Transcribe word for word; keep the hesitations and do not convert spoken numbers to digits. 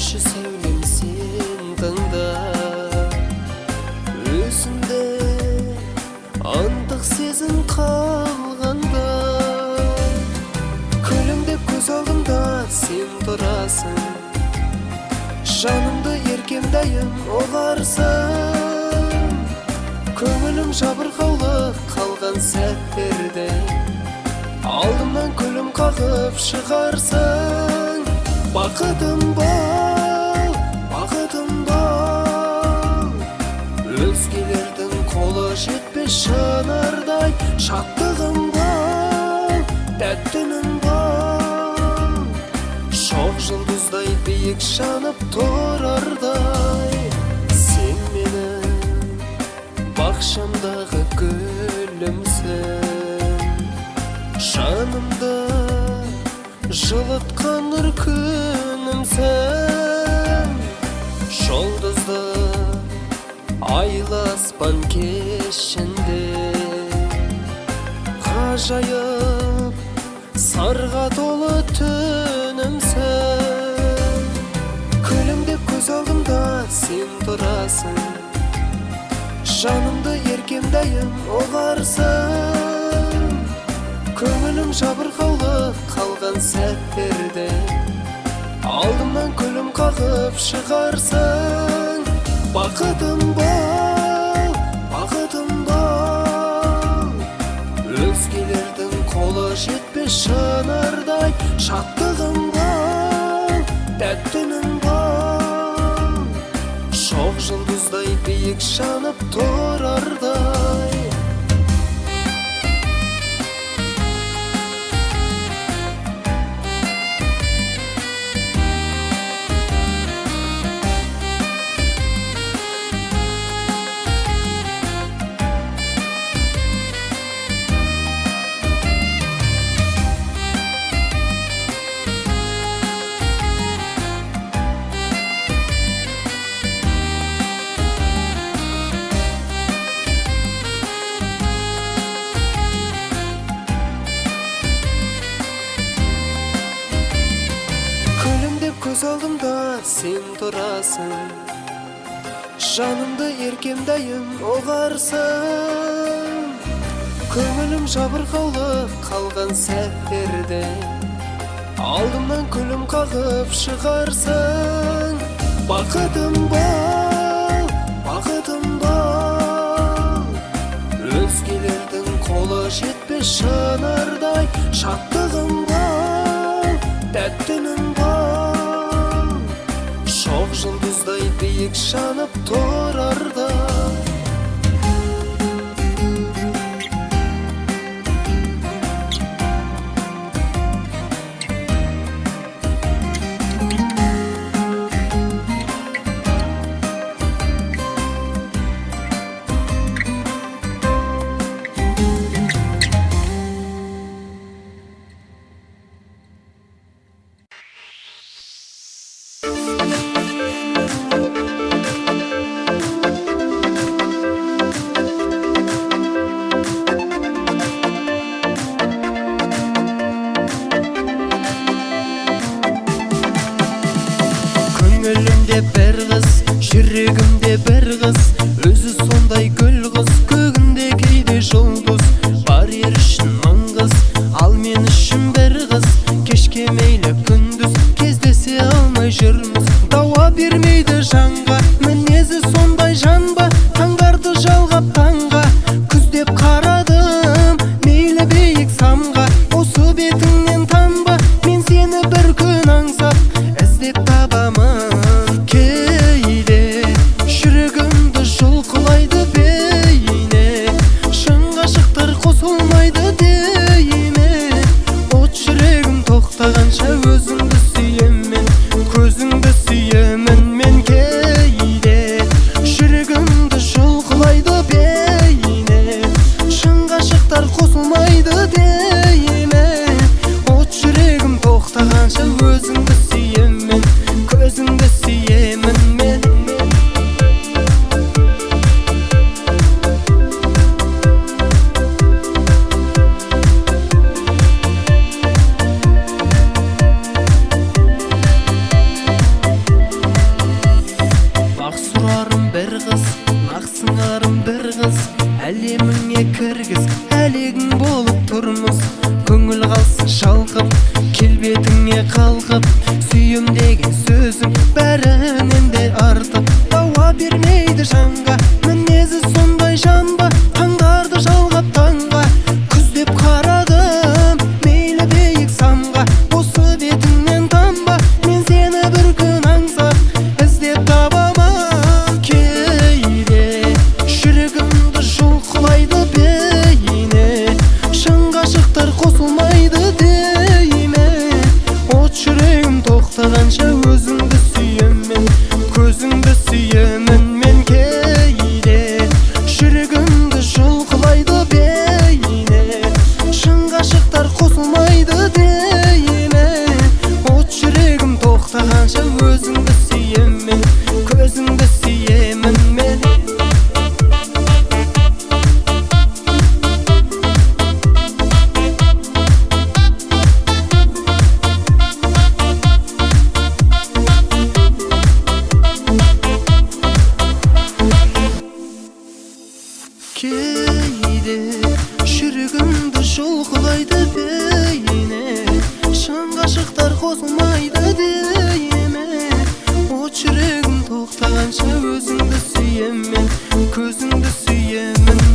ащы сәулемсен таңда, өзінде антық сезім қалғанда, күлімдеп көз алдымда сен тұрасың, жанымды еркемдайым оғарсың. Көңілім жабырқаулы қалған сәттерде алдымнан күлім қағып шығарсың. Бақытым бол, бақытым бол, өзгелердің қолы жетпес шынардай. Шаттығым бол, тәттінің бол, шоқ жұлдыздай биік жанып тұрардай. Сен менің бақшамдағы гүлімсің, жанымды жылытқан нұр күнімсің. Жұлдызды айлы аспан кешінде, ғажайып сарға толы түнімсің. Күлімдеп көз алдымда сен тұрасың, жанымды еркемдайым оғарсың. Көңілім жабырқаулы қалған сәттерде алдымнан күлім қағып шығарсың. Бақытым бол, бақытым бол, өзгелердің қолы жетпес шынардай. Шаттығым бол, тәттінің бол, шоқ жұлдыздай биік жанып тұрардай. Көз алдымда сен тұрасың, жанымды еркемдайым оғарсың. Көңілім жабырқаулы қалған сәттерде алдымнан күлім қағып шығарсың. Бақытым бол, бақытым бол, өзгелердің қолы жетпес шынардай. Шаттығым бол, тәттінің бол, шоқ жұлдыздай биік жанып тұрардай. Көңілімде бір қыз, жүрегімде бір қыз, өзі сондай гүл қыз, көгінде кейде жұлдыз. Бар ер үшін мың қыз, ал мен үшін бір қыз. Кешке мейлі күндіз, кездесе алмай жүрміз. Дауа бермейді жанға, мінезі сондай жан ба? Таңдарды жалғап таңға, күздеп қарадым, мейлі биік самға. Осы бетіңнен танба, мен сені бір күн аңсап, іздеп табамын. Кейде жүрегімді жұлқылайды бейне, шын ғашықтар қосылмайды дейме. От жүрегім тоқтағанша өзіңді сүйемін, көзіңді сүйемін мен. Кейде жүрегімді жұлқылайды бейне, шын ғашықтар қосылмайды дейме. От жүрегім тоқтағанша өзіңді сүйемін, көзіңді сүйемін мен. қалсын шалқып, келбетіңе қалқып, сүйем деген сөзің бәрінен де артық. Дауа бермейді жанға, мінезі сондай жанба, таңдарды жалғап таңға. Күз деп қарадым, мейлі биік самға, осы бетіңнен танба, мен сені бір күн аңсап іздеп табамын. Кейде жүрегімді жұлқылайды бейне, шын ғашықтар қосылмайды дейме. От жүрегім тоқтағанша өзіңді сүйемін, көзіңді сүйемін мен. Кейде жүрегімді жұлқылайды бейне, шын ғашықтар қосылмайды дейме. От жүрегім тоқтағанша өзіңді сүйемін, көзіңді сүйемін мен. Кейде жүрегімді жұлқылайды бейне, шын ғашықтар қосылмайды дейме. От жүрегім тоқтағанша өзіңді сүйемін, көзіңді сүйемін.